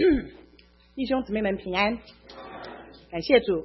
弟兄姊妹们平安，感谢主。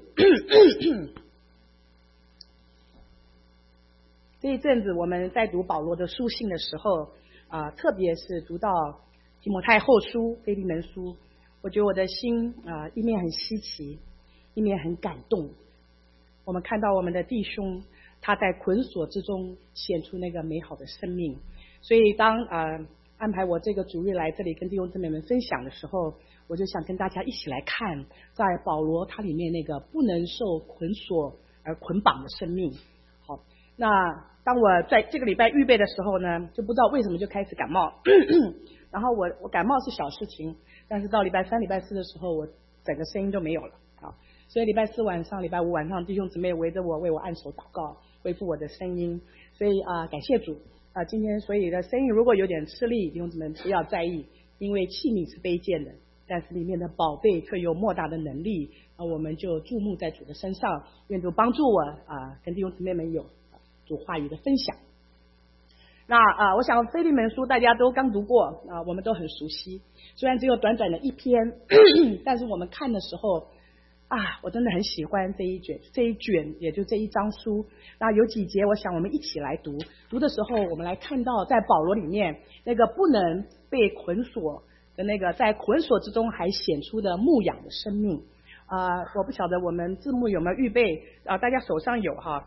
这一阵子我们在读保罗的书信的时候，特别是读到提摩太后书、腓利门书，我觉得我的心一面很稀奇，一面很感动。我们看到我们的弟兄他在捆锁之中显出那个美好的生命，所以当安排我这个主日来这里跟弟兄姊妹们分享的时候，我就想跟大家一起来看在保罗他里面那个不能受捆锁而捆绑的生命。好，那当我在这个礼拜预备的时候呢，就不知道为什么就开始感冒然后我感冒是小事情，但是到礼拜三礼拜四的时候我整个声音都没有了。好，所以礼拜四晚上礼拜五晚上弟兄姊妹围着我为我按手祷告恢复我的声音，所以感谢主。今天所以的声音如果有点吃力，弟兄姊妹不要在意，因为器皿是卑贱的，但是里面的宝贝却有莫大的能力，我们就注目在主的身上，愿主帮助我跟弟兄姊妹们有主话语的分享。那我想腓利门书大家都刚读过我们都很熟悉，虽然只有短短的一篇但是我们看的时候我真的很喜欢这一卷也就这一章书。那有几节我想我们一起来读的时候，我们来看到在保罗里面那个不能被捆锁的那个在捆锁之中还显出的牧养的生命。我不晓得我们字幕有没有预备大家手上有哈。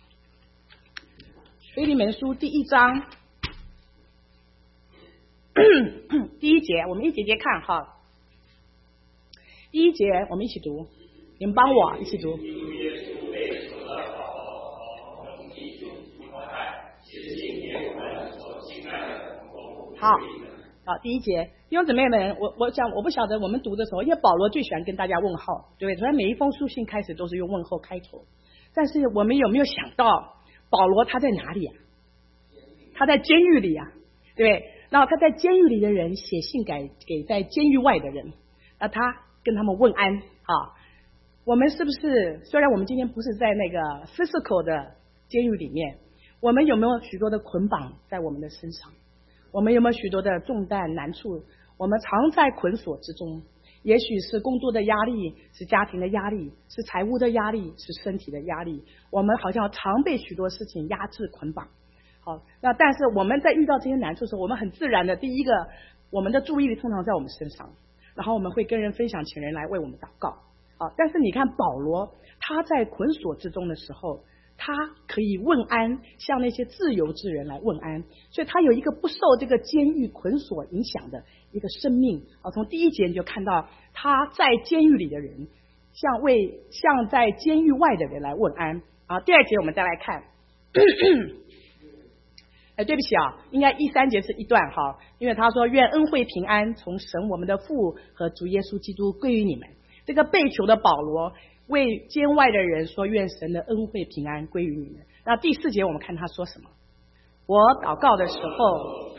腓利门书第一章第一节，我们一节节看哈。第一节我们一起读，你们帮我一起读。好，第一节，弟兄姊妹们，我讲我不晓得我们读的时候，因为保罗最喜欢跟大家问候，对不对？所以每一封书信开始都是用问候开头。但是我们有没有想到，保罗他在哪里啊？他在监狱里啊，对不对？然后他在监狱里的人写信给在监狱外的人，那他跟他们问安我们是不是虽然我们今天不是在那个 physical 的监狱里面，我们有没有许多的捆绑在我们的身上？我们有没有许多的重担难处？我们常在捆锁之中，也许是工作的压力，是家庭的压力，是财务的压力，是身体的压力，我们好像常被许多事情压制捆绑。好，那但是我们在遇到这些难处的时候，我们很自然的第一个，我们的注意力通常在我们身上，然后我们会跟人分享，请人来为我们祷告。但是你看保罗他在捆锁之中的时候，他可以问安，向那些自由之人来问安，所以他有一个不受这个监狱捆锁影响的一个生命。从第一节你就看到他在监狱里的人向在监狱外的人来问安。第二节我们再来看对不起应该1、3节是一段因为他说愿恩惠平安从神我们的父和主耶稣基督归于你们。这个被囚的保罗为监外的人说愿神的恩惠平安归于你们。那第4节我们看他说什么？我祷告的时候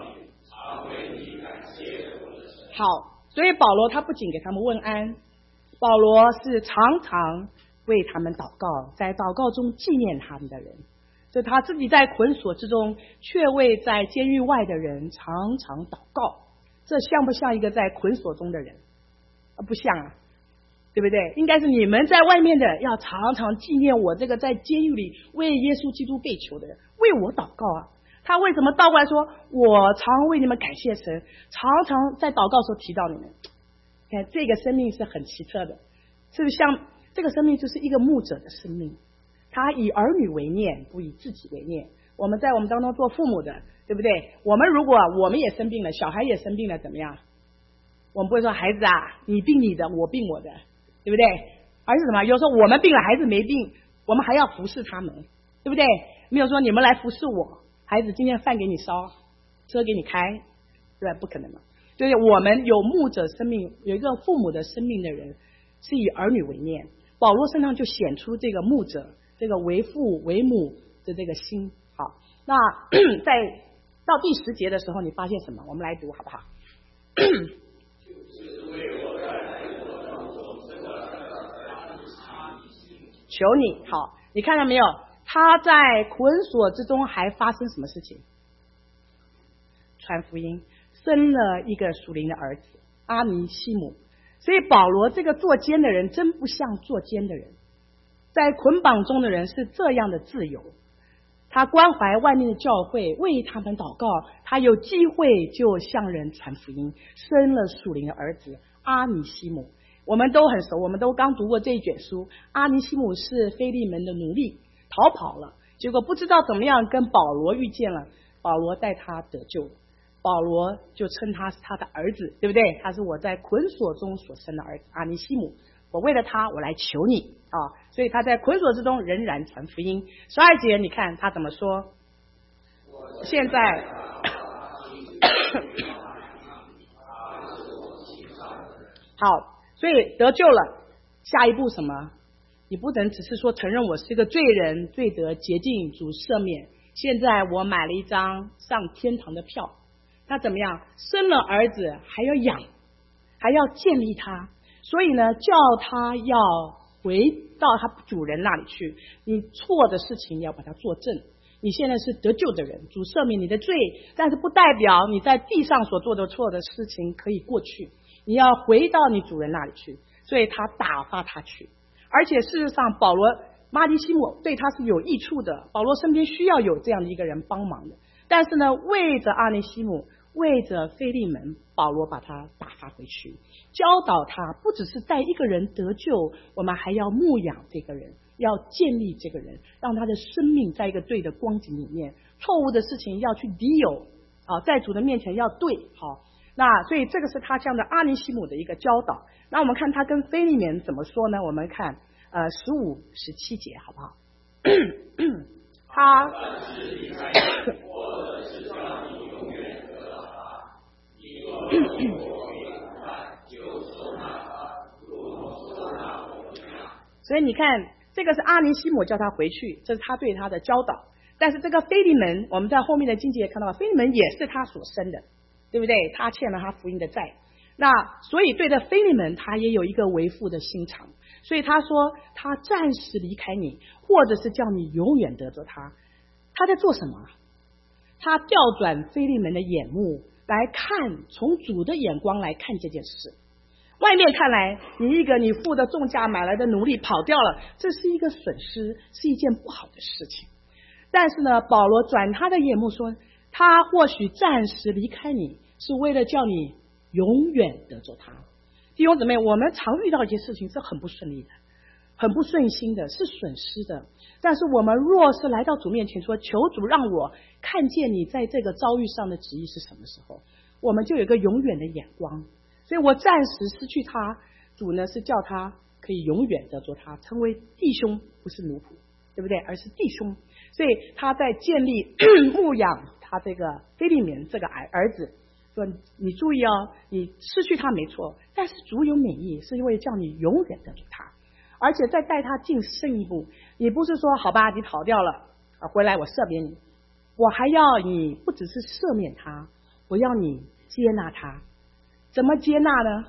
好，所以保罗他不仅给他们问安，保罗是常常为他们祷告，在祷告中纪念他们的人，所以他自己在捆锁之中却为在监狱外的人常常祷告。这像不像一个在捆锁中的人？不像对不对？应该是你们在外面的要常常纪念我这个在监狱里为耶稣基督被囚的人，为我祷告他为什么倒过来说我常为你们感谢神，常常在祷告时候提到你们？看这个生命是很奇特的，是不是像这个生命就是一个牧者的生命，他以儿女为念，不以自己为念。我们在我们当中做父母的，对不对？我们如果我们也生病了，小孩也生病了，怎么样？我们不会说孩子你病你的，我病我的，对不对？而是什么？有时候我们病了，孩子没病，我们还要服侍他们，对不对？没有说你们来服侍我，孩子今天饭给你烧，车给你开，对吧？不可能嘛。所以我们有牧者生命，有一个父母的生命的人，是以儿女为念。保罗身上就显出这个牧者，这个为父为母的这个心。好，那在到第10节的时候，你发现什么？我们来读好不好？求你，好，你看到没有？他在捆锁之中还发生什么事情？传福音，生了一个属灵的儿子阿尼西姆。所以保罗这个作奸的人真不像作奸的人，在捆绑中的人是这样的自由，他关怀外面的教会，为他们祷告，他有机会就向人传福音，生了属灵的儿子阿尼西姆。我们都很熟，我们都刚读过这一卷书。阿尼西姆是腓利门的奴隶，逃跑了，结果不知道怎么样跟保罗遇见了，保罗带他得救，保罗就称他是他的儿子，对不对？他是我在捆锁中所生的儿子阿尼西姆，我为了他我来求你啊！所以他在捆锁之中仍然传福音。12节你看他怎么说，现在好，所以得救了，下一步什么？你不能只是说承认我是一个罪人，罪得洁净，主赦免，现在我买了一张上天堂的票。那怎么样？生了儿子还要养，还要建立他，所以呢，叫他要回到他主人那里去。你错的事情要把它做正。你现在是得救的人，主赦免你的罪，但是不代表你在地上所做的错的事情可以过去。你要回到你主人那里去，所以他打发他去。而且事实上，保罗马尼西姆对他是有益处的，保罗身边需要有这样的一个人帮忙的。但是呢，为着阿尼西姆，为着腓利门，保罗把他打发回去，教导他不只是带一个人得救，我们还要牧养这个人，要建立这个人，让他的生命在一个对的光景里面，错误的事情要去抵有啊，在主的面前要对好。那所以这个是他向着阿尼西姆的一个教导。那我们看他跟腓利门怎么说呢？我们看15、17节好不好？他所以你看，这个是阿尼西姆叫他回去，这是他对他的教导。但是这个腓利门，我们在后面的经节看到，腓利门也是他所生的，对不对？他欠了他福音的债，那所以对着腓利门，他也有一个为父的心肠。所以他说，他暂时离开你，或者是叫你永远得着他。他在做什么？他调转腓利门的眼目来看，从主的眼光来看这件事。外面看来，你付的重价买来的奴隶跑掉了，这是一个损失，是一件不好的事情。但是呢，保罗转他的眼目说，他或许暂时离开你，是为了叫你永远得着他。弟兄姊妹，我们常遇到一些事情是很不顺利的，很不顺心的，是损失的。但是我们若是来到主面前说，求主让我看见你在这个遭遇上的旨意是什么时候，我们就有一个永远的眼光。所以我暂时失去他，主呢是叫他可以永远得着他，成为弟兄，不是奴仆，对不对？而是弟兄。所以他在建立牧养他这个腓利门这个儿子，说你注意哦，你失去他没错，但是主有美意，是因为叫你永远得着他，而且再带他进深一步。你不是说好吧，你跑掉了回来我赦免你，我还要你不只是赦免他，我要你接纳他。怎么接纳呢？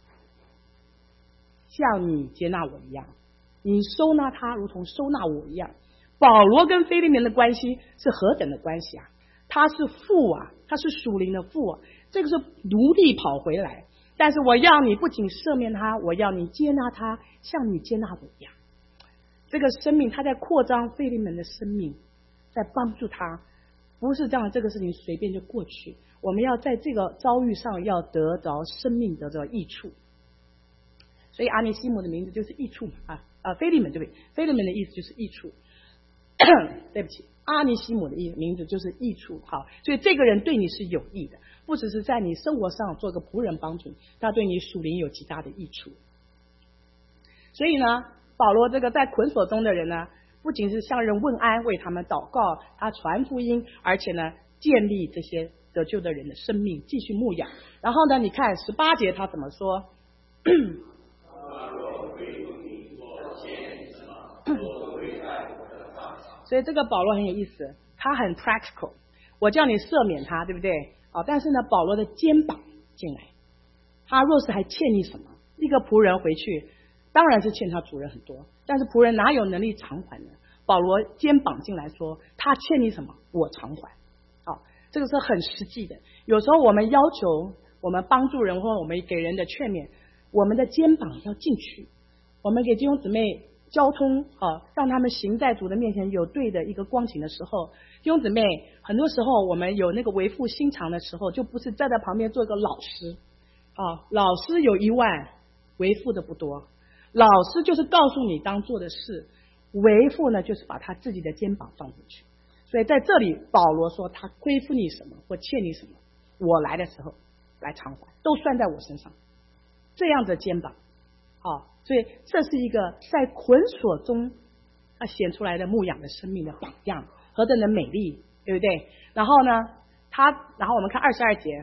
像你接纳我一样，你收纳他如同收纳我一样。保罗跟腓利门的关系是何等的关系啊？他是父啊，他是属灵的父啊，这个是奴隶跑回来，但是我要你不仅赦免他，我要你接纳他，像你接纳我一样。这个生命他在扩张腓利门的生命，在帮助他，不是这样，这个事情随便就过去。我们要在这个遭遇上要得着生命，得着益处。所以阿尼西姆的名字就是益处腓利门对不对？腓利门的意思就是益处。对不起，阿尼西姆的名字就是益处。好，所以这个人对你是有益的，不只是在你生活上做个仆人帮助你，他对你属灵有极大的益处。所以呢，保罗这个在捆锁中的人呢，不仅是向人问安，为他们祷告，他传福音，而且呢，建立这些得救的人的生命，继续牧养。然后呢，你看18节他怎么说？所以这个保罗很有意思，他很 practical。我叫你赦免他，对不对？但是呢，保罗的肩膀进来，他若是还欠你什么，一个仆人回去，当然是欠他主人很多，但是仆人哪有能力偿还呢？保罗肩膀进来说，他欠你什么，我偿还。好，这个是很实际的。有时候我们要求我们帮助人或我们给人的劝勉，我们的肩膀要进去。我们给弟兄姊妹交通让他们行在主的面前有对的一个光景的时候，弟兄姊妹，很多时候我们有那个为父心肠的时候，就不是站在旁边做一个老师老师有1万，为父的不多。老师就是告诉你当做的事，为父呢就是把他自己的肩膀放进去。所以在这里保罗说他亏负你什么或欠你什么，我来的时候来偿还，都算在我身上。这样的肩膀所以这是一个在捆锁中显出来的牧养的生命的榜样，何等的美丽，对不对？然后呢然后我们看22节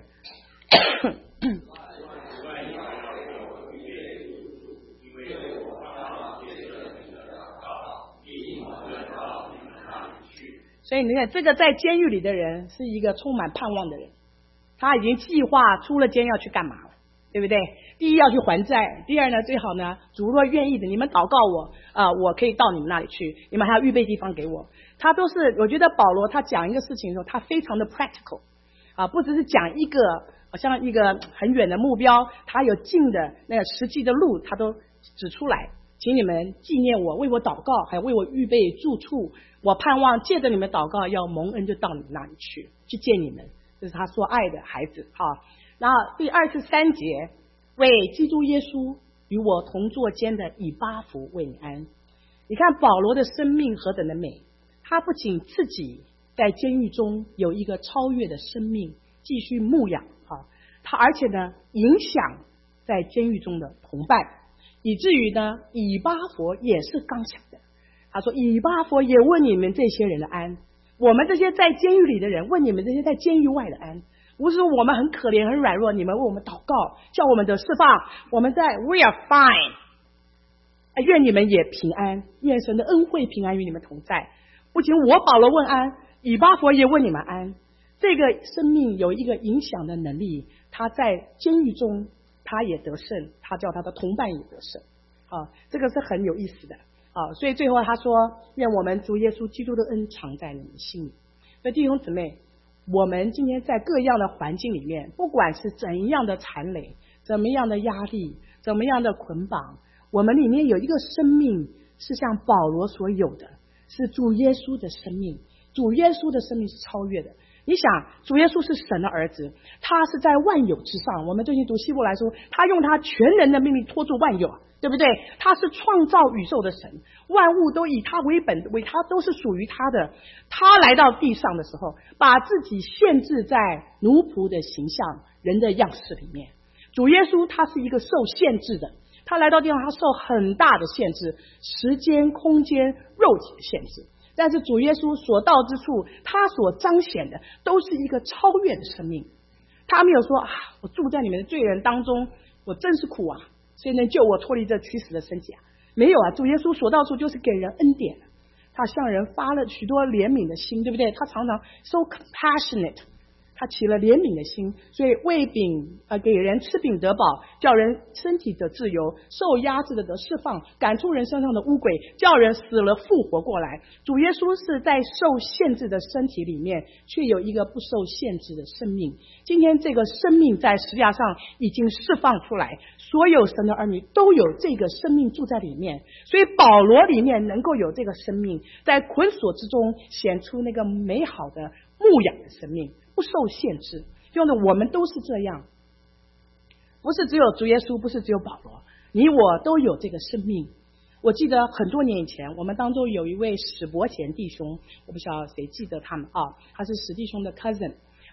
所以你看，这个在监狱里的人是一个充满盼望的人，他已经计划出了监要去干嘛了，对不对？第一要去还债，第二呢，最好呢，主若愿意的，你们祷告我我可以到你们那里去，你们还要预备地方给我。他都是，我觉得保罗他讲一个事情的时候，他非常的 practical 不只是讲一个好像一个很远的目标，他有近的那个实际的路，他都指出来。请你们纪念我，为我祷告，还有为我预备住处。我盼望借着你们祷告，要蒙恩就到你们那里去见你们。这是他所爱的孩子然后第23节，为基督耶稣与我同坐监的以巴弗为你安。你看保罗的生命何等的美，他不仅自己在监狱中有一个超越的生命继续牧养他而且呢影响在监狱中的同伴，以至于呢以巴弗也是刚强的。他说以巴弗也问你们这些人的安，我们这些在监狱里的人问你们这些在监狱外的安。不是我们很可怜很软弱，你们为我们祷告，叫我们得释放，我们在 we are fine，愿你们也平安，愿神的恩惠平安与你们同在。不仅我保罗问安，以巴弗也问你们安。这个生命有一个影响的能力，他在监狱中他也得胜，他叫他的同伴也得胜这个是很有意思的所以最后他说，愿我们主耶稣基督的恩常在你们心里。所以弟兄姊妹，我们今天在各样的环境里面，不管是怎样的残累，怎么样的压力，怎么样的捆绑，我们里面有一个生命是像保罗所有的，是主耶稣的生命。主耶稣的生命是超越的。你想，主耶稣是神的儿子，他是在万有之上。我们最近读希伯来书，他用他全能的命令托住万有对不对？他是创造宇宙的神，万物都以他为本，为他都是属于他的。他来到地上的时候，把自己限制在奴仆的形象、人的样式里面。主耶稣他是一个受限制的，他来到地上，他受很大的限制，时间、空间、肉体的限制。但是主耶稣所到之处，他所彰显的都是一个超越的生命。他没有说我住在你们的罪人当中，我真是苦谁能救我脱离这屈死的身体没有主耶稣所到处就是给人恩典，他向人发了许多怜悯的心，对不对？他常常 so compassionate， 他起了怜悯的心，所以喂饼给人吃饼得饱，叫人身体得自由，受压制的得释放，赶出人身上的污鬼，叫人死了复活过来。主耶稣是在受限制的身体里面，却有一个不受限制的生命。今天这个生命在十字架上已经释放出来，所有神的儿女都有这个生命住在里面。所以保罗里面能够有这个生命，在捆锁之中显出那个美好的牧养的生命，不受限制。用的我们都是这样，不是只有主耶稣，不是只有保罗，你我都有这个生命。我记得很多年以前，我们当中有一位史伯贤弟兄，我不晓得谁记得他们他是史弟兄的 cousin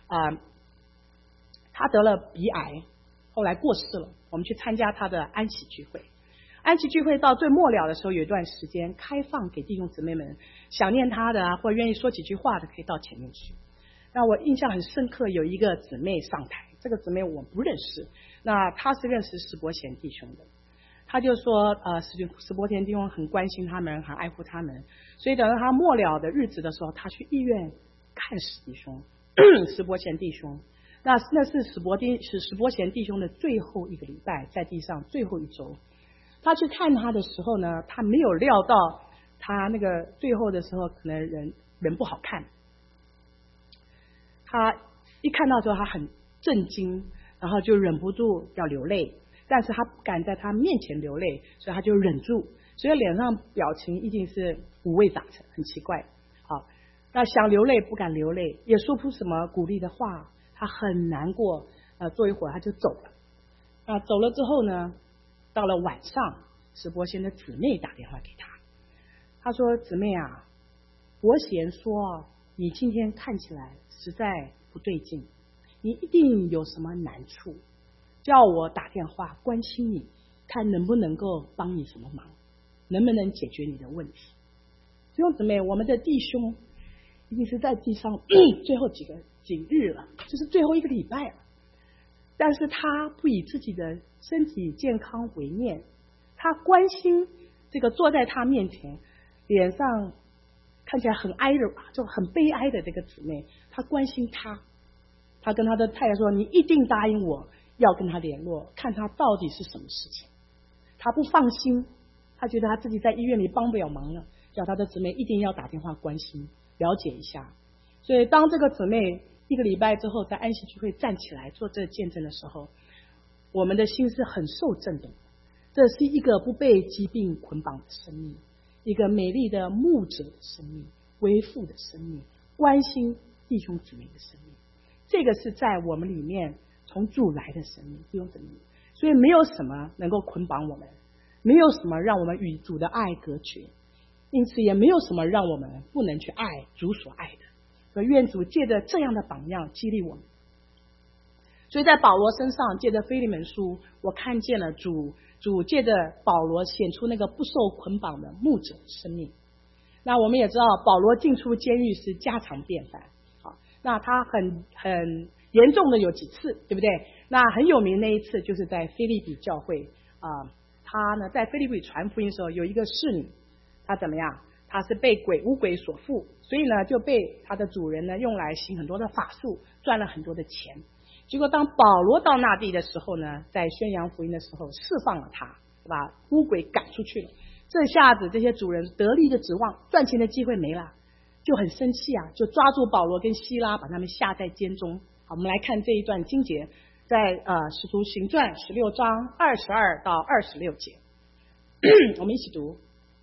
他得了鼻癌，后来过世了。我们去参加他的安息聚会，安息聚会到最末了的时候，有一段时间开放给弟兄姊妹们想念他的或愿意说几句话的，可以到前面去。那我印象很深刻，有一个姊妹上台，这个姊妹我不认识，那她是认识史伯贤弟兄的。他就说史伯贤弟兄很关心他们，很爱护他们，所以等到他末了的日子的时候，他去医院看史伯贤弟兄。那是史伯贤弟兄的最后一个礼拜，在地上最后一周。他去看他的时候呢，他没有料到他那个最后的时候可能人不好看。他一看到之后他很震惊， 然后就忍不住要流泪，但是他不敢在他面前流泪，所以他就忍住，所以脸上表情一定是五味杂陈，很奇怪。好，那想流泪不敢流泪，也说不出什么鼓励的话，他很难过。坐一会儿他就走了。走了之后呢，到了晚上，石伯贤的姊妹打电话给他，他说：“姊妹啊，伯贤说你今天看起来实在不对劲，你一定有什么难处，叫我打电话关心你，看能不能够帮你什么忙，能不能解决你的问题。”弟兄姊妹，我们的弟兄已经是在地上最后几日了，就是最后一个礼拜了，但是他不以自己的身体健康为念，他关心这个坐在他面前脸上看起来很哀的，就很悲哀的这个姊妹，他关心他，他跟他的太太说：“你一定答应我要跟他联络，看他到底是什么事情。”他不放心，他觉得他自己在医院里帮不了忙了，叫他的姊妹一定要打电话关心了解一下。所以当这个姊妹1个礼拜之后在安息聚会站起来做这见证的时候，我们的心是很受震动。这是一个不被疾病捆绑的生命，一个美丽的牧者的生命，为父的生命，关心弟兄姊妹的生命。这个是在我们里面从主来的生命，弟兄姊妹。所以没有什么能够捆绑我们，没有什么让我们与主的爱隔绝，因此也没有什么让我们不能去爱主所爱的。所以愿主借着这样的榜样激励我们。所以在保罗身上，借着腓利门书，我看见了主借着保罗显出那个不受捆绑的牧者生命。那我们也知道，保罗进出监狱是家常便饭。好，那他很严重的有几次，对不对？那很有名那一次就是在腓立比教会他呢在腓立比传福音的时候，有一个侍女，她怎么样？她是被巫鬼所附，所以呢就被她的主人呢用来行很多的法术，赚了很多的钱。结果当保罗到那地的时候呢，在宣扬福音的时候释放了他，把巫鬼赶出去了。这下子这些主人得力的指望，赚钱的机会没了，就很生气啊，就抓住保罗跟希拉，把他们下在监中。好，我们来看这一段经节，在使徒行传16章22到26节，我们一起读。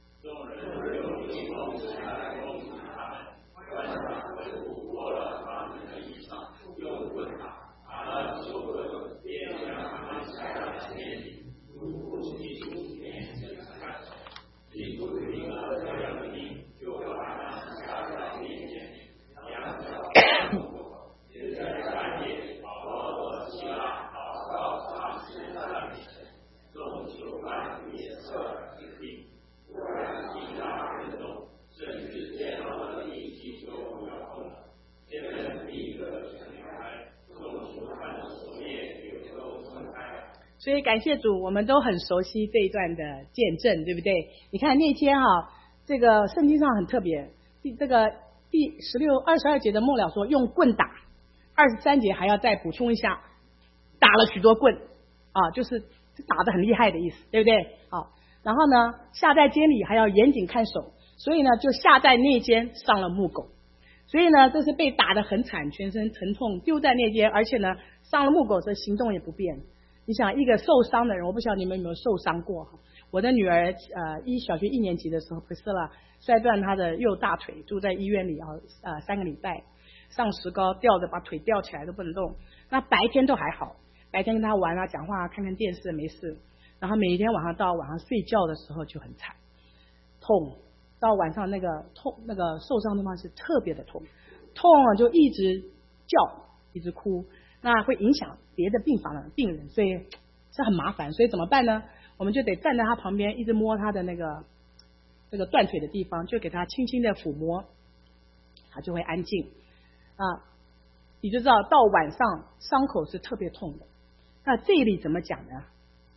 所以感谢主，我们都很熟悉这一段的见证，对不对？你看那天这个圣经上很特别，这个第22节的末了说用棍打，23节还要再补充一下，打了许多棍就是打得很厉害的意思，对不对？然后呢下在监里还要严谨看守，所以呢就下在内监上了木狗，所以呢这是被打得很惨，全身疼痛，丢在内监，而且呢上了木狗时行动也不便。你想一个受伤的人，我不晓得你们有没有受伤过。我的女儿小学1年级的时候，Priscilla摔断她的右大腿，住在医院里3个礼拜，上石膏吊着，把腿吊起来都不能动。那白天都还好，白天跟她玩讲话看看电视没事，然后每一天晚上到晚上睡觉的时候就很惨，痛到晚上那个痛，那个受伤的地方是特别的痛就一直叫一直哭，那会影响别的病房的病人，所以是很麻烦。所以怎么办呢？我们就得站在他旁边，一直摸他的那个断腿的地方，就给他轻轻的抚摸，他就会安静你就知道到晚上伤口是特别痛的。那这里怎么讲呢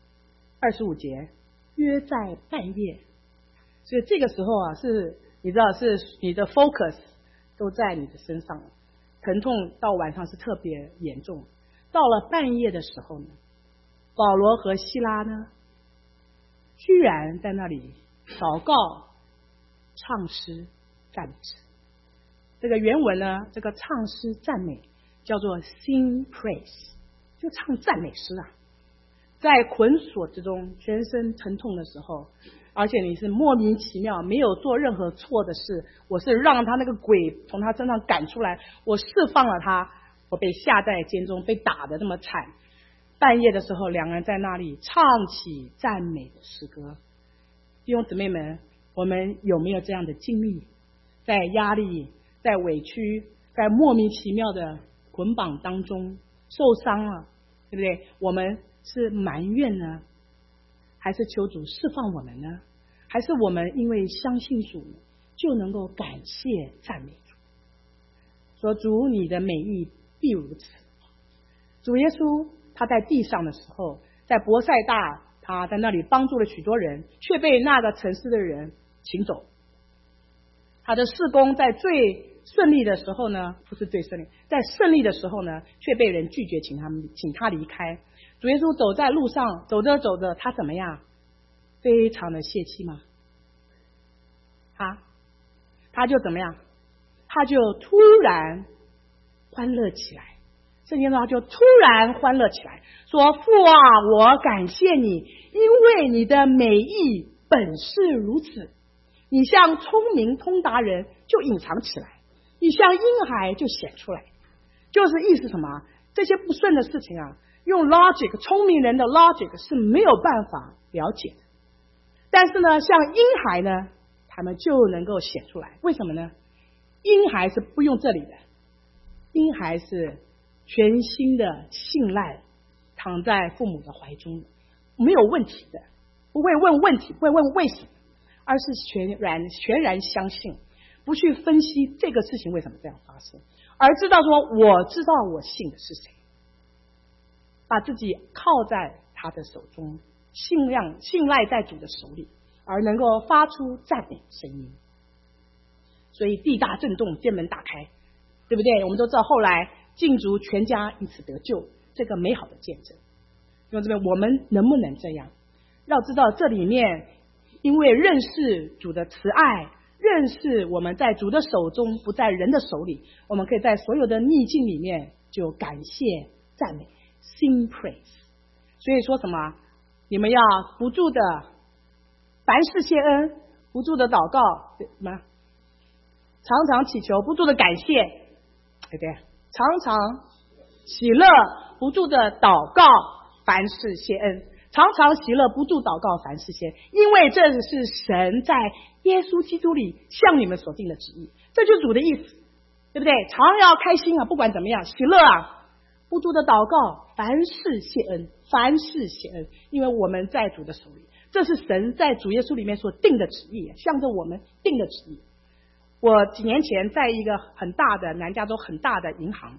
？25节约在半夜，所以这个时候是你知道是你的 focus 都在你的身上，疼痛到晚上是特别严重。到了半夜的时候呢，保罗和希拉呢居然在那里祷告、唱诗、赞美。这个原文呢，这个唱诗赞美叫做 sing praise， 就唱赞美诗啊。在捆锁之中，全身疼痛的时候，而且你是莫名其妙没有做任何错的事，我是让他那个鬼从他身上赶出来，我释放了他，我被下在监中，被打得那么惨。半夜的时候，两个人在那里唱起赞美的诗歌。弟兄姊妹们，我们有没有这样的经历？在压力、在委屈、在莫名其妙的捆绑当中受伤了，对不对？我们是埋怨呢，还是求主释放我们呢？还是我们因为相信主就能够感谢赞美主，说主你的美意必如此。主耶稣他在地上的时候，在伯赛大他在那里帮助了许多人，却被那个城市的人请走。他的事工在最顺利的时候呢，不是最顺利，在顺利的时候呢，却被人拒绝，请他离开。主耶稣走在路上，走着走着，他怎么样？非常的泄气吗？他就怎么样？他就突然欢乐起来。圣经上就突然欢乐起来，说：“父啊，我感谢你，因为你的美意本是如此。你像聪明通达人就隐藏起来，你像婴孩就显出来。”就是意思什么？这些不顺的事情啊，用 logic 聪明人的 logic 是没有办法了解的。但是呢，像婴孩呢，他们就能够显出来。为什么呢？婴孩是不用这里的，婴孩是全心的信赖，躺在父母的怀中，没有问题的，不会问问题，不会问为什么，而是全然相信，不去分析这个事情为什么这样发生，而知道说我知道我信的是谁，把自己靠在他的手中，信赖在主的手里，而能够发出赞美声音。所以地大震动，天门打开，对不对？我们都知道后来禁足全家因此得救，这个美好的见证。因为这边我们能不能这样？要知道这里面，因为认识主的慈爱，认识我们在主的手中，不在人的手里，我们可以在所有的逆境里面就感谢赞美 sing praise。 所以说什么？你们要不住的凡事谢恩，不住的祷告，什么？常常祈求，不住的感谢，对不对？常常喜乐，不住的祷告，凡事谢恩。常常喜乐，不住祷告，凡事谢恩，因为这是神在耶稣基督里向你们所定的旨意。这就是主的意思，对不对？常要开心啊，不管怎么样，喜乐啊，不住的祷告，凡事谢恩，凡事谢恩，因为我们在主的手里，这是神在主耶稣里面所定的旨意，向着我们定的旨意。我几年前在一个很大的南加州很大的银行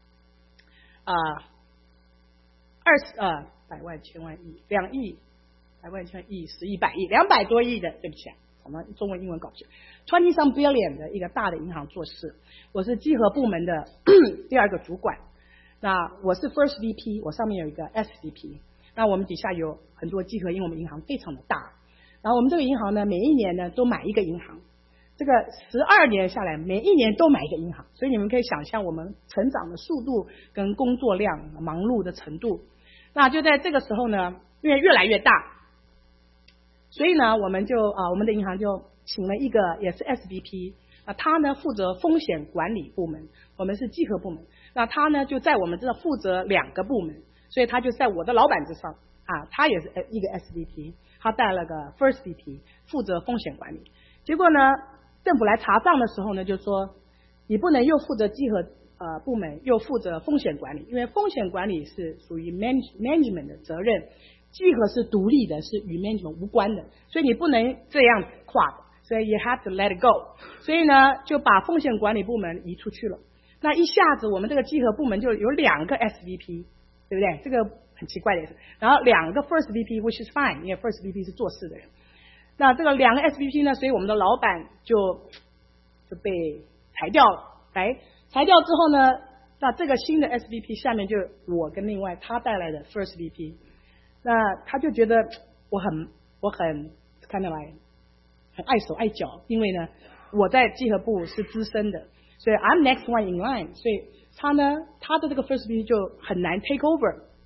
百万千万亿2亿百万千万亿10亿100亿200多亿的，对不起啊，我们中文英文搞不清，20 some billion 的一个大的银行做事。我是稽核部门的第2个主管，那我是 First VP， 我上面有一个 SVP， 那我们底下有很多稽核，因为我们银行非常的大，然后我们这个银行呢，每一年呢都买一个银行，这个12年下来，每一年都买一个银行，所以你们可以想象我们成长的速度跟工作量、忙碌的程度。那就在这个时候呢，因为越来越大，所以呢，我们的银行就请了一个也是 SVP， 他呢负责风险管理部门，我们是稽核部门，那他呢就在我们这负责2个部门，所以他就在我的老板之上他也是一个 SVP， 他带了个 First VP 负责风险管理。结果呢，政府来查账的时候呢，就说你不能又负责稽核部门又负责风险管理，因为风险管理是属于 management 的责任，稽核是独立的，是与 management 无关的，所以你不能这样跨的，所以 you have to let it go。 所以呢，就把风险管理部门移出去了。那一下子我们这个稽核部门就有2个 SVP， 对不对？这个很奇怪的意思。然后2个 First VP，which is fine， 因为 First VP 是做事的人。那这个2个 SVP 呢，所以我们的老板就被裁掉了。裁掉之后呢，那这个新的 SVP 下面就我跟另外他带来的 First VP， 那他就觉得我很看得来很碍手碍脚，因为呢我在稽核部是资深的，所以 I'm next one in line， 所以他的这个 First VP 就很难 take over，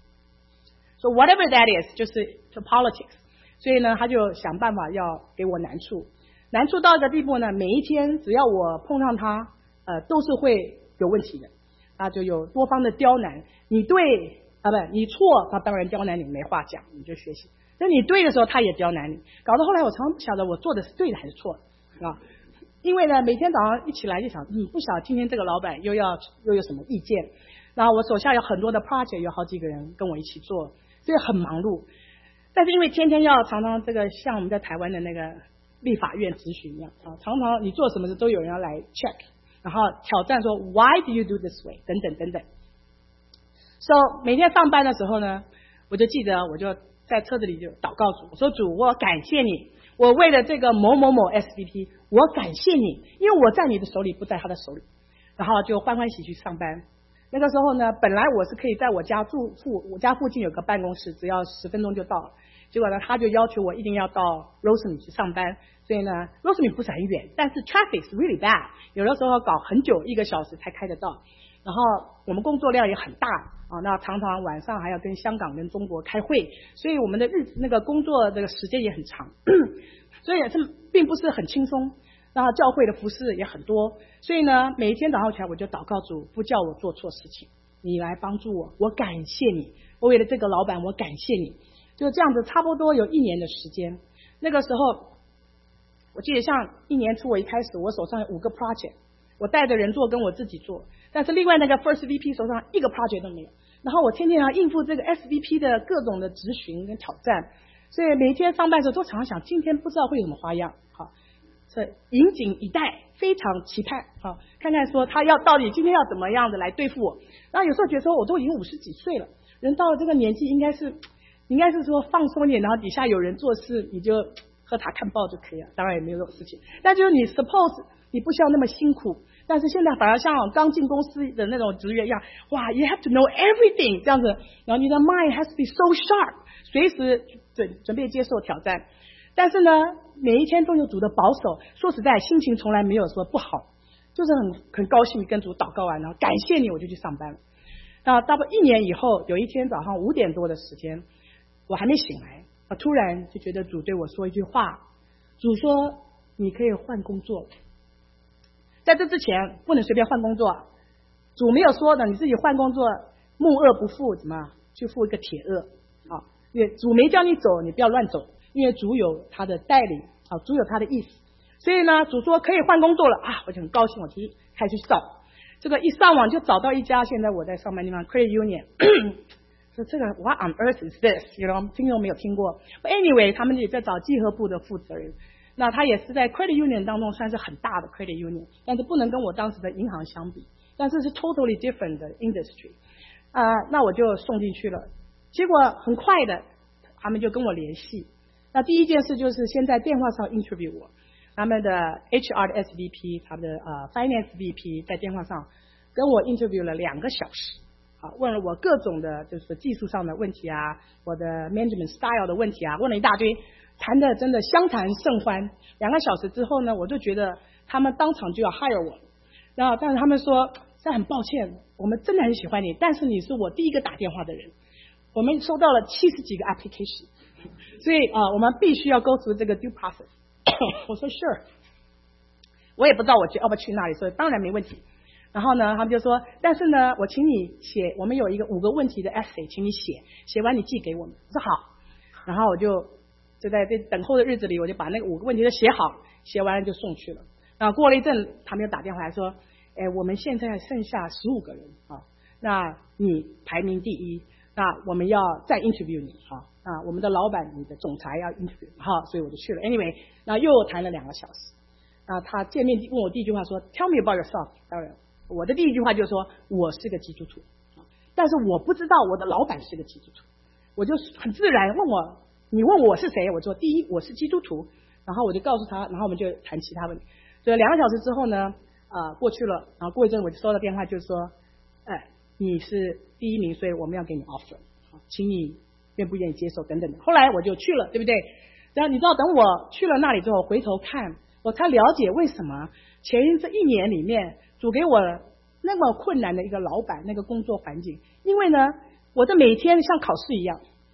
So whatever that is， 就是 to politics。所以呢，他就想办法要给我难处，难处到一个地步呢，每一天只要我碰上他，都是会有问题的，那就有多方的刁难。你对不，你错，他当然刁难你，没话讲，你就学习。那你对的时候，他也刁难你，搞到后来我常常不晓得我做的是对的还是错的啊。因为呢，每天早上一起来就想，不晓得今天这个老板又有什么意见。然后我手下有很多的 project， 有好几个人跟我一起做，所以很忙碌。但是因为天天要常常这个像我们在台湾的那个立法院质询一样啊，常常你做什么事都有人要来 check， 然后挑战说 Why do you do this way 等等等等。So 每天上班的时候呢，我就记得我就在车子里就祷告主，我说主，我感谢你，我为了这个某某某 SVP， 我感谢你，因为我在你的手里，不在他的手里。然后就欢欢喜去上班。那个时候呢，本来我是可以在我家附近有个办公室，只要10分钟就到了。结果呢，他就要求我一定要到 Rosemead 去上班。所以呢 ，Rosemead 不是很远，但是 traffic is really bad， 有的时候搞很久，1个小时才开得到。然后我们工作量也很大啊，那常常晚上还要跟香港跟中国开会，所以我们的那个工作这个时间也很长，所以这并不是很轻松。然后教会的服侍也很多，所以呢，每一天早上起来我就祷告主，不叫我做错事情，你来帮助我，我感谢你，我为了这个老板我感谢你。就这样子，差不多有1年的时间。那个时候，我记得像1年初我一开始，我手上有5个 project， 我带着人做跟我自己做，但是另外那个 first VP 手上1个 project 都没有。然后我天天要应付这个 SVP 的各种的质询跟挑战，所以每天上班的时候都常常想，今天不知道会有什么花样，好。引颈以待，非常期盼啊！看看说他到底今天要怎么样的来对付我。然后有时候觉得说我都已经50几岁了，人到了这个年纪应该是说放松一点，然后底下有人做事你就喝茶看报就可以了。当然也没有这种事情，但就是你 suppose 你不需要那么辛苦。但是现在反而像刚进公司的那种职员一样，哇 ，you have to know everything 这样子，然后你的 mind has to be so sharp， 随时准备接受挑战。但是呢，每一天都有主的保守，说实在，心情从来没有说不好，就是很高兴跟主祷告完，然后感谢你，我就去上班。那大概1年以后，有一天早上5点多的时间，我还没醒来，我突然就觉得主对我说一句话，主说你可以换工作了。在这之前不能随便换工作，主没有说的，你自己换工作，木恶不富，怎么去富一个铁恶啊？因为主没叫你走，你不要乱走。因为主有他的带领啊，主有他的意思，所以呢，主说可以换工作了啊，我就很高兴，我就开始找。这个一上网就找到一家现在我在上班的地方 Credit Union， 说这个 What on earth is this？ 听都没有听过。But anyway， 他们也在找稽核部的负责人，那他也是在 Credit Union 当中算是很大的 Credit Union， 但是不能跟我当时的银行相比，但是是 totally different 的 industry 那我就送进去了，结果很快的他们就跟我联系。那第一件事就是先在电话上 interview 我，他们的 HR 的 SVP， 他们的Finance VP 在电话上跟我 interview 了2个小时，问了我各种的就是技术上的问题啊，我的 management style 的问题啊，问了一大堆，谈的真的相谈甚欢。2个小时之后呢，我就觉得他们当场就要 hire 我，然后但是他们说，这很抱歉，我们真的很喜欢你，但是你是我第一个打电话的人，我们收到了70几个 application。所以我们必须要 go through 这个 due process 。我说 sure， 我也不知道我要不要去那里，所以当然没问题。然后呢，他们就说，但是呢，我请你写，我们有一个5个问题的 essay， 请你写完你寄给我们。我说好，然后我就在这等候的日子里，我就把那个5个问题都写好，写完了就送去了。然后过了一阵，他们又打电话来说，我们现在剩下15个人啊，那你排名第1，那我们要再 interview 你我们的老板，你的总裁要 interview， 所以我就去了。Anyway， 那又谈了2个小时。他见面问我第一句话说 ，Tell me about yourself。当然，我的第一句话就是说我是个基督徒，但是我不知道我的老板是个基督徒。我就很自然你问我是谁，我说第一我是基督徒，然后我就告诉他，然后我们就谈其他问题。所以2个小时之后呢，过去了，然后过一阵我就收到电话，就是说，你是第1名，所以我们要给你 offer， 请你愿不愿意接受等等的。后来我就去了，对不对？然后你知道，等我去了那里之后，回头看，我才了解为什么前这1年里面，主给我那么困难的一个老板，那个工作环境。因为呢，我的每天像考试一样，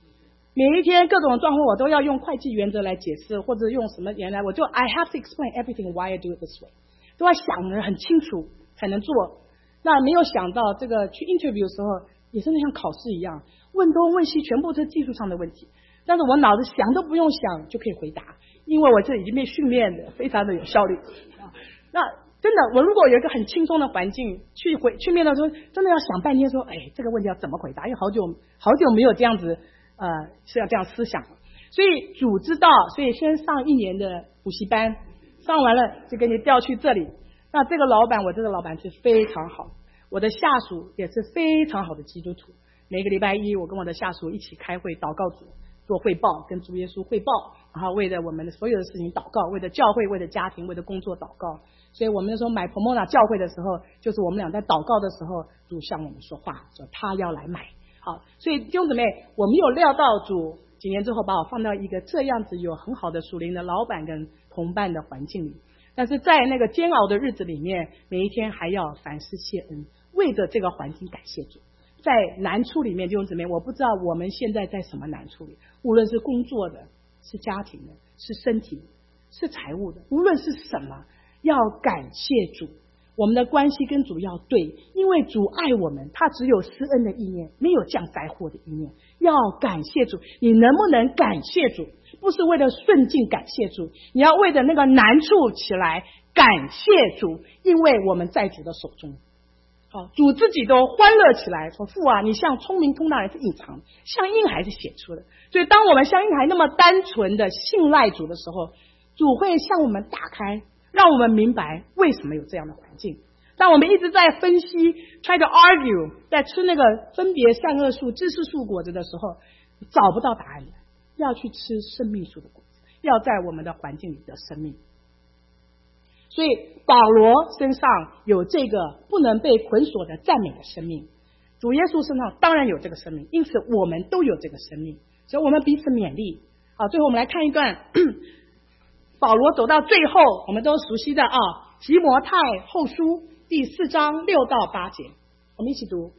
每一天各种状况我都要用会计原则来解释，或者用什么原来我就 I have to explain everything why I do it this way， 都要想得很清楚才能做。那没有想到这个去 interview 的时候也真的像考试一样，问东问西，全部是技术上的问题，但是我脑子想都不用想就可以回答，因为我这已经被训练的非常的有效率。那真的，我如果有一个很轻松的环境去面对的时候，真的要想半天说，这个问题要怎么回答？因为好久没有这样子是要这样思想。所以主知道，所以先上1年的补习班，上完了就给你调去这里。那这个老板，我这个老板是非常好，我的下属也是非常好的基督徒。每个礼拜一，我跟我的下属一起开会祷告主，做汇报，跟主耶稣汇报，然后为了我们的所有的事情祷告，为了教会，为了家庭，为了工作祷告。所以我们那时候买 Pomona 教会的时候，就是我们俩在祷告的时候，主向我们说话，说他要来买。好，所以弟兄姊妹，我没有料到主几年之后把我放到一个这样子有很好的属灵的老板跟同伴的环境里，但是在那个煎熬的日子里面，每一天还要凡事谢恩，为着这个环境感谢主。在难处里面，弟兄姊妹，我不知道我们现在在什么难处里，无论是工作的，是家庭的，是身体的，是财务的，无论是什么，要感谢主。我们的关系跟主要对，因为主爱我们，他只有施恩的意念，没有降灾祸的意念。要感谢主，你能不能感谢主？不是为了顺境感谢主，你要为着那个难处起来感谢主，因为我们在主的手中。好，主自己都欢乐起来，说父啊，你像聪明通达人是隐藏的，像婴孩是显出的。所以当我们像婴孩那么单纯的信赖主的时候，主会向我们打开，让我们明白为什么有这样的环境。当我们一直在分析 try to argue， 在吃那个分别善恶树知识树果子的时候，找不到答案的，要去吃生命树的果子，要在我们的环境里的生命。所以保罗身上有这个不能被捆锁的赞美的生命，主耶稣身上当然有这个生命，因此我们都有这个生命，所以我们彼此勉励。好，最后我们来看一段保罗走到最后我们都熟悉的提摩太后书第4章6到8节，我们一起读。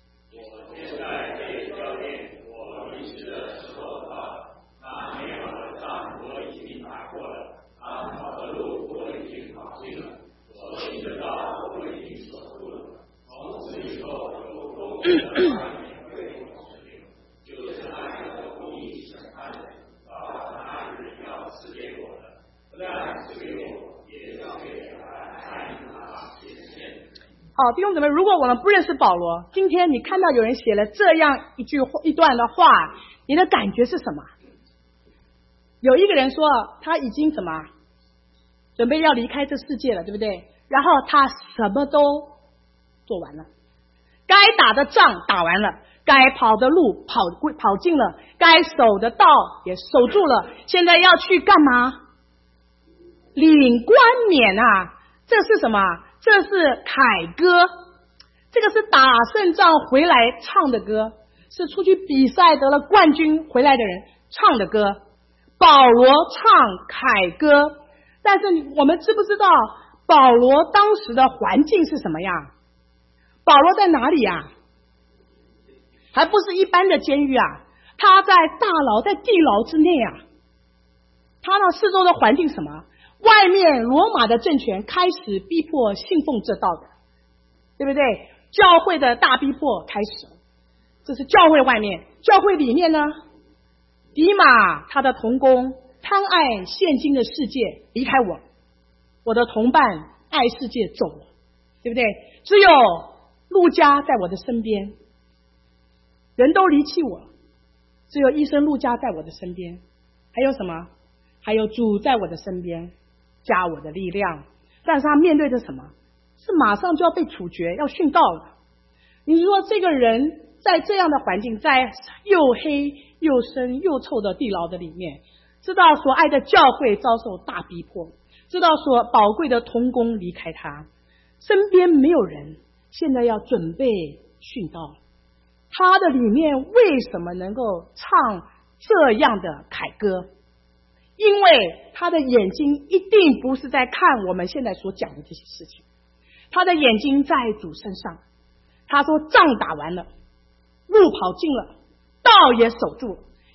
好，弟兄姊妹，如果我们不认识保罗，今天你看到有人写了这样一段的话，你的感觉是什么？有一个人说他已经准备要离开这世界了，对不对？然后他什么都做完了，该打的仗打完了，该跑的路跑尽了，该守的道也守住了，现在要去干嘛？领冠冕啊！这是什么？这是凯歌，这个是打胜仗回来唱的歌，是出去比赛得了冠军回来的人唱的歌。保罗唱凯歌，但是我们知不知道保罗当时的环境是什么样？保罗在哪里啊？还不是一般的监狱啊，他在大牢，在地牢之内啊。他那四周的环境什么？外面罗马的政权开始逼迫信奉这道的，对不对？教会的大逼迫开始了，这是教会外面。教会里面呢，迪马他的同工贪爱现今的世界，离开我的同伴爱世界走了，对不对？只有路加在我的身边，人都离弃我，只有医生路加在我的身边。还有什么？还有主在我的身边，加我的力量。但是他面对着什么？是马上就要被处决，要殉道了。你说这个人在这样的环境，在又黑又深又臭的地牢的里面，知道所爱的教会遭受大逼迫，知道所宝贵的同工离开他，身边没有人，现在要准备殉道。他的里面为什么能够唱这样的凯歌？因为他的眼睛一定不是在看我们现在所讲的这些事情，他的眼睛在主身上。他说仗打完了，路跑尽了，道也守住了，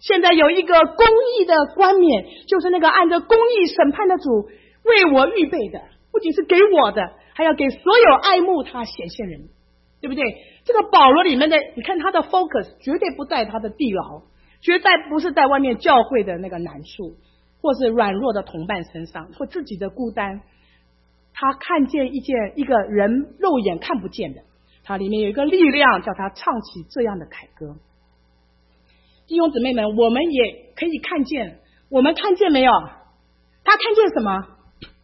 现在有一个公义的冠冕，就是那个按着公义审判的主为我预备的，不仅是给我的，还要给所有爱慕他显现人，对不对？这个保罗里面的，你看他的 focus 绝对不在他的地牢，绝对不是在外面教会的那个难处，或是软弱的同伴身上，或自己的孤单。他看见一个人肉眼看不见的，他里面有一个力量叫他唱起这样的凯歌。弟兄姊妹们，我们也可以看见，我们看见没有？他看见什么？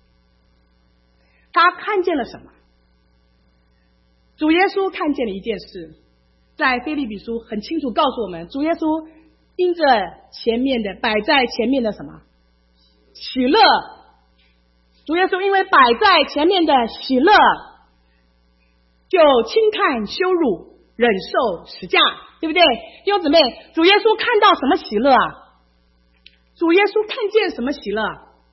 他看见了什么？主耶稣看见了一件事，在腓立比书很清楚告诉我们，主耶稣因着前面的摆在前面的什么喜乐，主耶稣因为摆在前面的喜乐，就轻看羞辱，忍受十架，对不对？弟兄姊妹，主耶稣看到什么喜乐啊？主耶稣看见什么喜乐？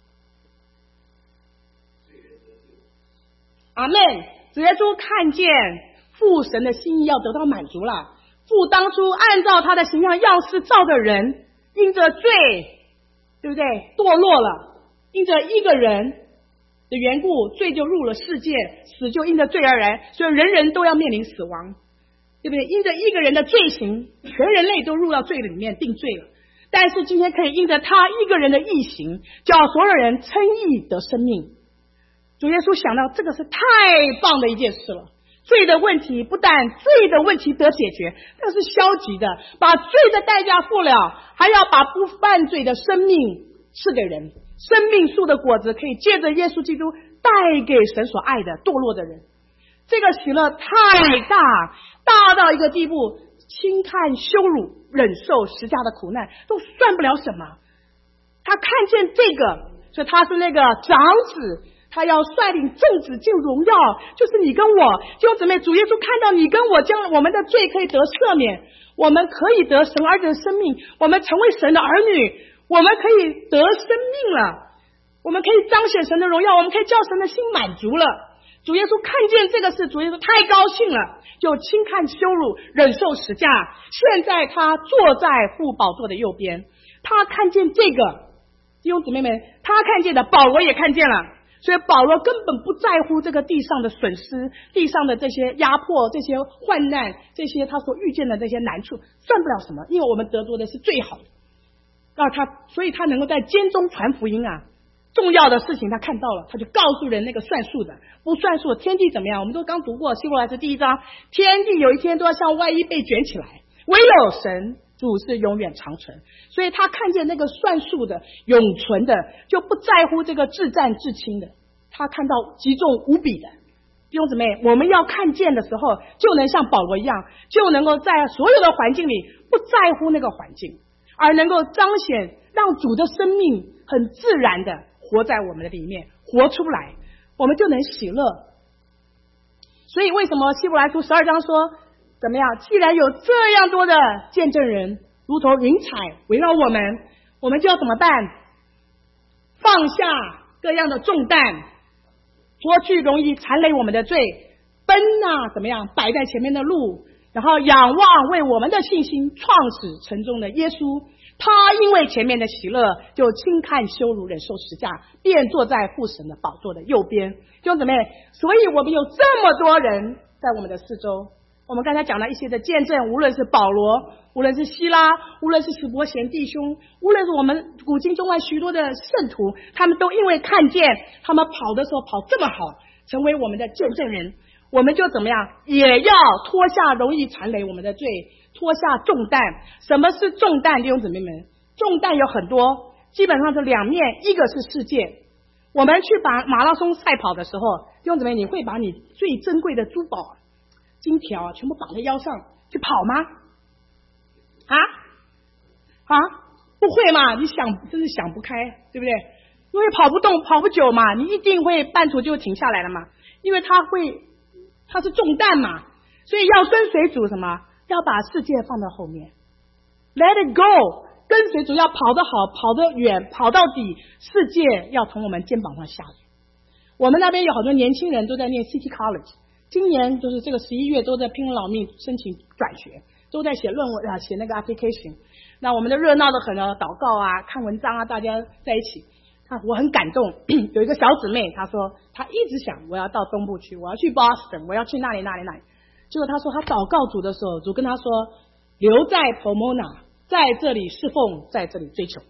阿们。主耶稣看见父神的心意要得到满足了，父当初按照他的形象样式造的人，因着罪，对不对？堕落了，因着一个人的缘故，罪就入了世界，死就因着罪而来，所以人人都要面临死亡，对不对？因着一个人的罪行，全人类都入到罪里面定罪了。但是今天可以因着他一个人的义行，叫所有人称义得生命。主耶稣想到这个是太棒的一件事了，罪的问题不但罪的问题得解决，这是消极的，把罪的代价付了，还要把不犯罪的生命赐给人，生命树的果子可以借着耶稣基督带给神所爱的堕落的人。这个喜乐太大，大到一个地步，轻看羞辱，忍受十架的苦难都算不了什么。他看见这个，所以他是那个长子，他要率领众子进荣耀，就是你跟我。弟兄姊妹，主耶稣看到你跟我，将我们的罪可以得赦免，我们可以得神儿子的生命，我们成为神的儿女，我们可以得生命了，我们可以彰显神的荣耀，我们可以叫神的心满足了。主耶稣看见这个事，主耶稣太高兴了，就轻看羞辱，忍受十架。现在他坐在父宝座的右边，他看见这个，弟兄姊妹们，他看见的，保罗也看见了。所以保罗根本不在乎这个地上的损失，地上的这些压迫，这些患难，这些他所遇见的这些难处，算不了什么，因为我们得着的是最好的。所以他能够在监中传福音啊，重要的事情他看到了，他就告诉人那个算数的，不算数的天地怎么样？我们都刚读过希伯来书第1章，天地有一天都要像外衣被卷起来，唯有神主是永远长存。所以他看见那个算数的永存的，就不在乎这个至战至轻的，他看到极重无比的。弟兄姊妹，我们要看见的时候，就能像保罗一样，就能够在所有的环境里不在乎那个环境，而能够彰显让主的生命很自然的活在我们的里面，活出来，我们就能喜乐。所以为什么希伯来书12章说怎么样？既然有这样多的见证人如同云彩围绕我们，我们就要怎么办？放下各样的重担，脱去容易缠累我们的罪，奔怎么样摆在前面的路，然后仰望为我们的信心创始成终的耶稣。他因为前面的喜乐，就轻看羞辱，忍受十架，便坐在父神的宝座的右边。弟兄姊妹，所以我们有这么多人在我们的四周。我们刚才讲了一些的见证，无论是保罗，无论是希拉，无论是史伯贤弟兄，无论是我们古今中外许多的圣徒，他们都因为看见他们跑的时候跑这么好，成为我们的见证人。我们就怎么样，也要脱下容易缠累我们的罪，脱下重担。什么是重担？弟兄姊妹们，重担有很多，基本上是两面，一个是世界。我们去把马拉松赛跑的时候，弟兄姊妹，你会把你最珍贵的珠宝金条全部绑在腰上去跑吗？不会嘛？你真是想不开，对不对？因为跑不动跑不久嘛，你一定会半途就停下来了嘛，因为它是重担嘛，所以要跟随主什么？要把世界放到后面 ，Let it go， 跟随主要跑得好，跑得远，跑到底，世界要从我们肩膀上下来。我们那边有好多年轻人都在念 City College， 今年就是这个11月都在拼老命申请转学， 都在写论文写那个 application。那我们的热闹的很祷告啊，看文章啊，大家在一起。我很感动，有一个小姊妹，她说她一直想我要到东部去，我要去 Boston， 我要去那里。结果她说她祷告主的时候，主跟她说留在 Pomona， 在这里侍奉，在这里追求。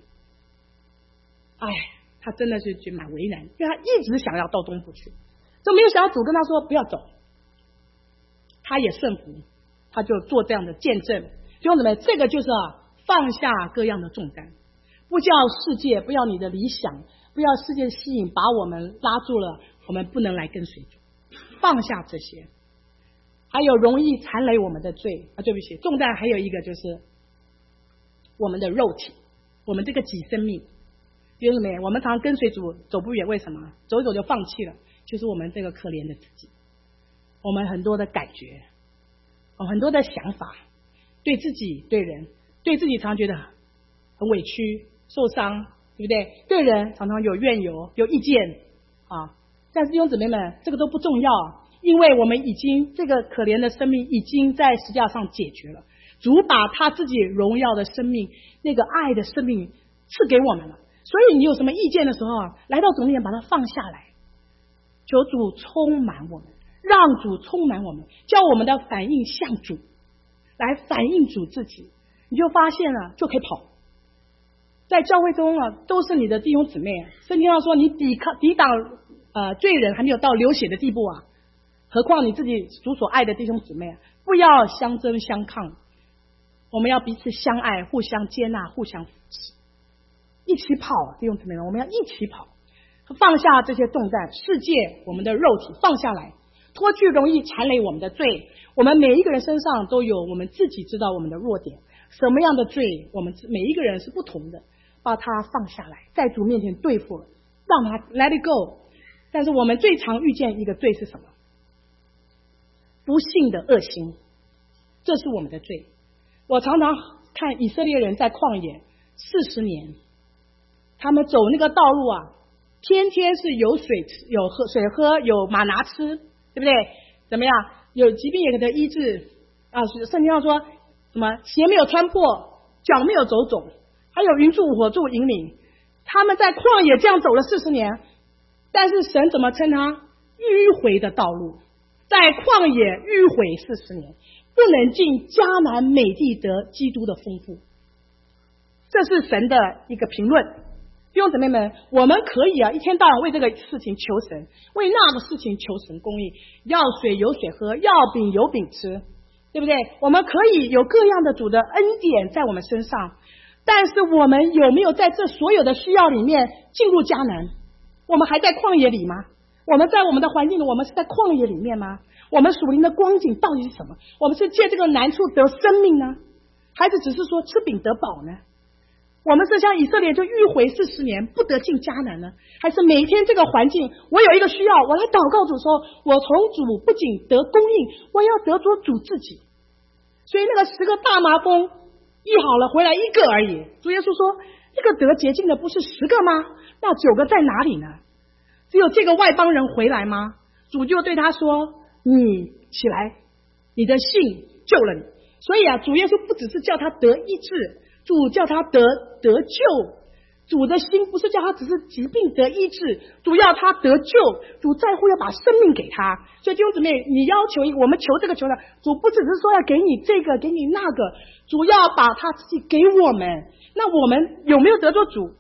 她真的是觉得蛮为难，因为她一直想要到东部去，就没有想到主跟她说不要走，她也顺服，她就做这样的见证。弟兄姊妹，这个就是放下各样的重担。不叫世界，不要你的理想，不要世界吸引把我们拉住了，我们不能来跟随主。放下这些，还有容易缠累我们的罪对不起，重担还有一个就是我们的肉体，我们这个己生命。弟兄姊妹，我们常跟随主走不远，为什么？走一走就放弃了，就是我们这个可怜的自己。我们很多的感觉，很多的想法，对自己对人，对自己常觉得很委屈受伤，对不对？对人常常有怨尤有意见但是弟兄姊妹们，这个都不重要，因为我们已经这个可怜的生命已经在十字架上解决了。主把他自己荣耀的生命，那个爱的生命赐给我们了。所以你有什么意见的时候来到主面前把它放下来，求主充满我们，让主充满我们，叫我们的反应像主，来反映主自己，你就发现了就可以跑。在教会中都是你的弟兄姊妹，圣经上说你抵挡罪人还没有到流血的地步何况你自己主所爱的弟兄姊妹不要相争相抗，我们要彼此相爱，互相接纳，互相扶持，一起跑。弟兄姊妹们，我们要一起跑，放下这些重担，世界我们的肉体放下来，脱去容易缠累我们的罪。我们每一个人身上都有我们自己知道我们的弱点，什么样的罪我们每一个人是不同的，把它放下来，在主面前对付了，让他 let it go。 但是我们最常遇见一个罪是什么？不幸的恶心，这是我们的罪。我常常看以色列人在旷野40年，他们走那个道路天天是有水吃，有水喝，有马拿吃，对不对？怎么样？有疾病也给他医治圣经上说什么鞋没有穿破，脚没有走肿，还有云柱火柱引领。他们在旷野这样走了40年，但是神怎么称他？迂回的道路，在旷野迂回40年，不能进迦南美地得基督的丰富。这是神的一个评论。弟兄姊妹们，我们可以一天到晚为这个事情求神，为那个事情求神供应，要水有水喝，要饼有饼吃，对不对？我们可以有各样的主的恩典在我们身上，但是我们有没有在这所有的需要里面进入迦南？我们还在旷野里吗？我们在我们的环境里，我们是在旷野里面吗？我们属灵的光景到底是什么？我们是借这个难处得生命呢，还是只是说吃饼得饱呢？我们是像以色列就迂回40年不得进迦南呢，还是每一天这个环境我有一个需要，我来祷告主说，我从主不仅得供应，我要得着主自己。所以那个10个大麻风医好了，回来1个而已。主耶稣说，这个得洁净的不是10个吗？那9个在哪里呢？只有这个外邦人回来吗？主就对他说，你起来，你的信救了你。所以主耶稣不只是叫他得医治，主叫他得救。主的心不是叫他只是疾病得医治，主要他得救，主在乎要把生命给他。所以弟兄姊妹，你要求我们求这个求的，主不只是说要给你这个给你那个，主要把他自己给我们。那我们有没有得着主？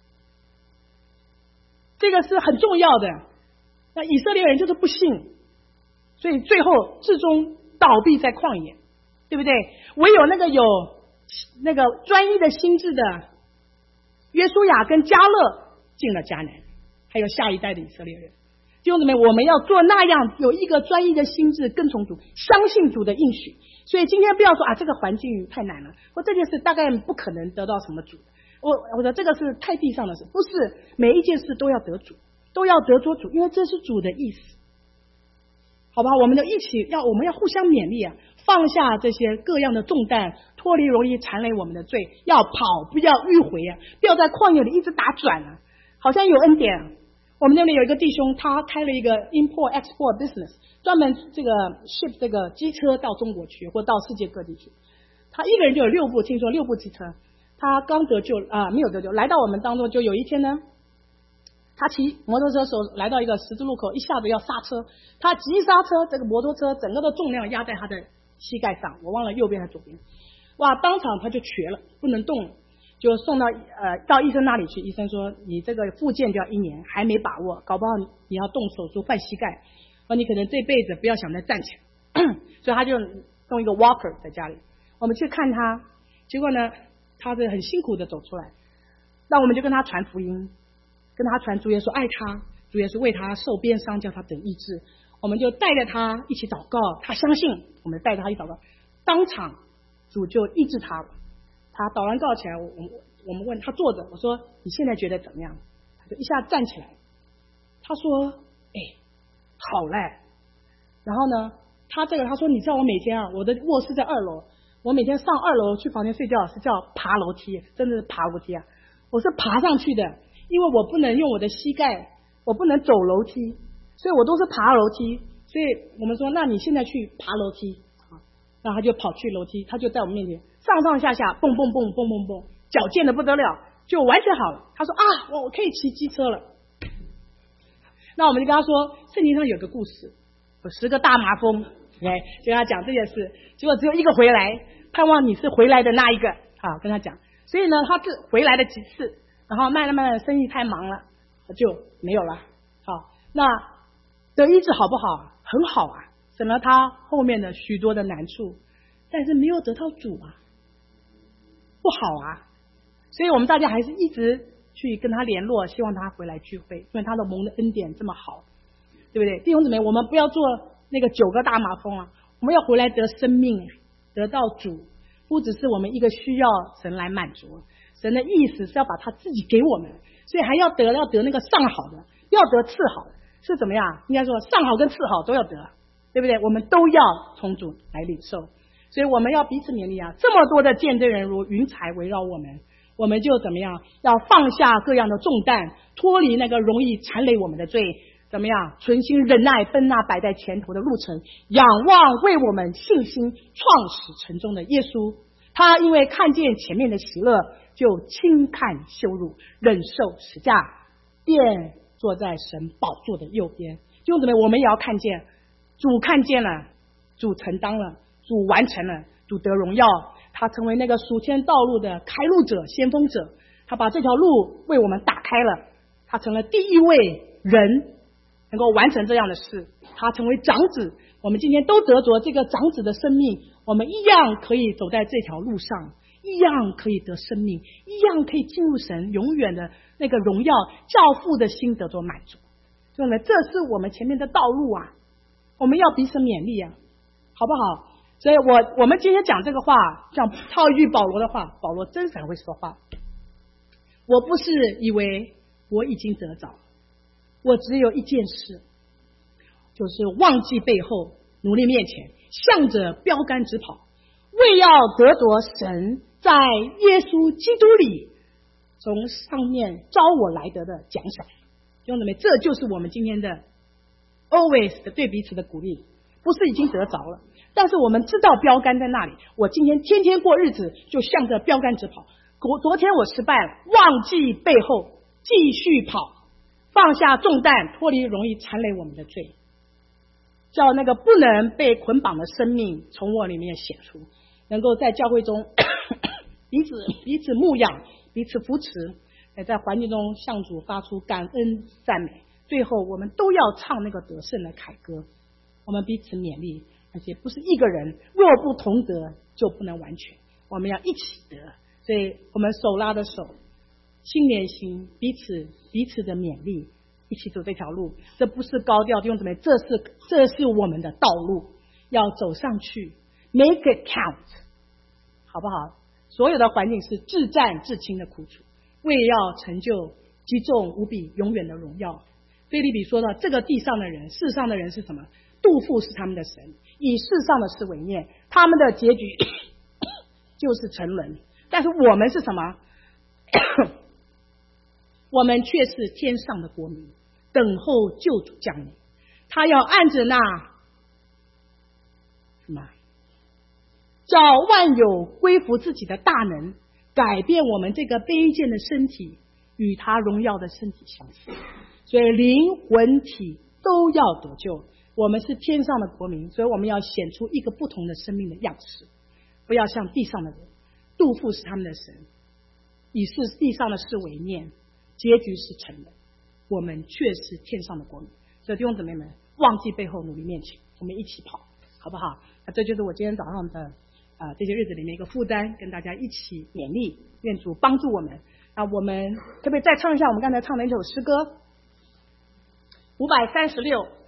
这个是很重要的。那以色列人就是不信，所以最后至终倒闭在旷野，对不对？唯有有那个专一的心智的约书亚跟迦勒进了迦南，还有下一代的以色列人。弟兄姊妹，我们要做那样，有一个专一的心智，跟从主，相信主的应许。所以今天不要说这个环境太难了，或这件事大概不可能得到什么主，我说这个是太地上的事，不是每一件事都要得主，都要得着主，因为这是主的意思，好吧？我们就一起我们要互相勉励放下这些各样的重担，脱离容易缠累我们的罪，要跑，不要迂回不要在旷野里一直打转好像有恩典。我们那里有一个弟兄，他开了一个 import export business， 专门这个 ship 这个机车到中国去，或到世界各地去。 他一个人就有6部，听说6部机车。他刚得救没有得救，来到我们当中，就有一天呢，他骑摩托车的时候来到一个十字路口，一下子要刹车，他急刹车，这个摩托车整个的重量压在他的膝盖上，我忘了右边还是左边，哇，当场他就瘸了，不能动了，就送到医生那里去。医生说你这个复健就要1年，还没把握，搞不好你要动手术换膝盖，你可能这辈子不要想再站起来所以他就弄一个 walker 在家里。我们去看他，结果呢他是很辛苦的走出来，那我们就跟他传福音，跟他传主耶稣爱他，主耶稣为他受鞭伤，叫他得医治。我们就带着他一起祷告，他相信，我们带着他一起祷告，当场主就医治他了。他祷完告起来，我们问他坐着，我说你现在觉得怎么样？他就一下站起来，他说好嘞。然后呢他说你知道我每天我的卧室在2楼，我每天上2楼去房间睡觉是叫爬楼梯，真的是爬楼梯啊，我是爬上去的，因为我不能用我的膝盖，我不能走楼梯，所以我都是爬楼梯。所以我们说那你现在去爬楼梯，然后他就跑去楼梯，他就在我们面前上上下下蹦蹦蹦蹦蹦蹦，矫健的不得了，就完全好了。他说我可以骑机车了。那我们就跟他说圣经上有个故事，有10个大麻风，就跟他讲这件事，结果只有1个回来，盼望你是回来的那一个跟他讲。所以呢他是回来了几次，然后慢慢的生意太忙了就没有了。好，那得医治好不好？很好啊，省了他后面的许多的难处，但是没有得到主不好啊。所以我们大家还是一直去跟他联络，希望他回来聚会，因为他的蒙的恩典这么好，对不对？弟兄姊妹，我们不要做那个9个大麻风我们要回来得生命，得到主，不只是我们一个需要神来满足，神的意思是要把他自己给我们，所以还要得那个上好的，要得次好的，是怎么样？应该说上好跟次好都要得，对不对？我们都要从主来领受，所以我们要彼此勉励这么多的见证人如云彩围绕我们，我们就怎么样？要放下各样的重担，脱离那个容易缠累我们的罪，怎么样？存心忍耐，奔那摆在前头的路程，仰望为我们信心创始成终的耶稣。他因为看见前面的喜乐，就轻看羞辱，忍受十架，便坐在神宝座的右边。弟兄姊妹，我们也要看见，主看见了，主承担了，主完成了，主得荣耀，他成为那个属天道路的开路者、先锋者，他把这条路为我们打开了，他成了第一位人能够完成这样的事，他成为长子，我们今天都得着这个长子的生命，我们一样可以走在这条路上，一样可以得生命，一样可以进入神永远的那个荣耀，教父的心得着满足。所以呢，这是我们前面的道路我们要彼此勉励好不好？所以我们今天讲这个话，像套一句保罗的话，保罗真是很会说话。我不是以为我已经得着，我只有一件事，就是忘记背后，努力面前，向着标杆直跑，为要得着神在耶稣基督里从上面招我来得的奖赏。弟兄姊妹，这就是我们今天的 always 的对彼此的鼓励，不是已经得着了，但是我们知道标杆在那里，我今天天天过日子就向着标杆直跑。昨天我失败了，忘记背后，继续跑，放下重担，脱离容易缠累我们的罪，叫那个不能被捆绑的生命从我里面显出，能够在教会中彼此牧养，彼此扶持，在环境中向主发出感恩赞美，最后我们都要唱那个得胜的凯歌。我们彼此勉励，而且不是一个人，若不同得就不能完全，我们要一起得。所以我们手拉着手，心连心，彼此的勉励，一起走这条路。这不是高调，弟兄姊妹，这是我们的道路，要走上去 ，make it count， 好不好？所有的环境是至战至轻的苦楚，为要成就极重无比永远的荣耀。腓立比说到，这个地上的人，世上的人是什么？杜甫是他们的神，以世上的事为念，他们的结局就是沉沦。但是我们是什么？我们却是天上的国民，等候救主降临。他要按着那什么叫万有归服自己的大能，改变我们这个卑贱的身体，与他荣耀的身体相似。所以灵魂体都要得救。我们是天上的国民，所以我们要显出一个不同的生命的样式，不要像地上的人。杜甫是他们的神，以是地上的事为念，结局是成的。我们却是天上的国民。所以弟兄姊妹们，忘记背后，努力面前，我们一起跑，好不好？这就是我今天早上的这些日子里面一个负担，跟大家一起勉励，愿主帮助我们。我们可不可以再唱一下我们刚才唱的那首诗歌536？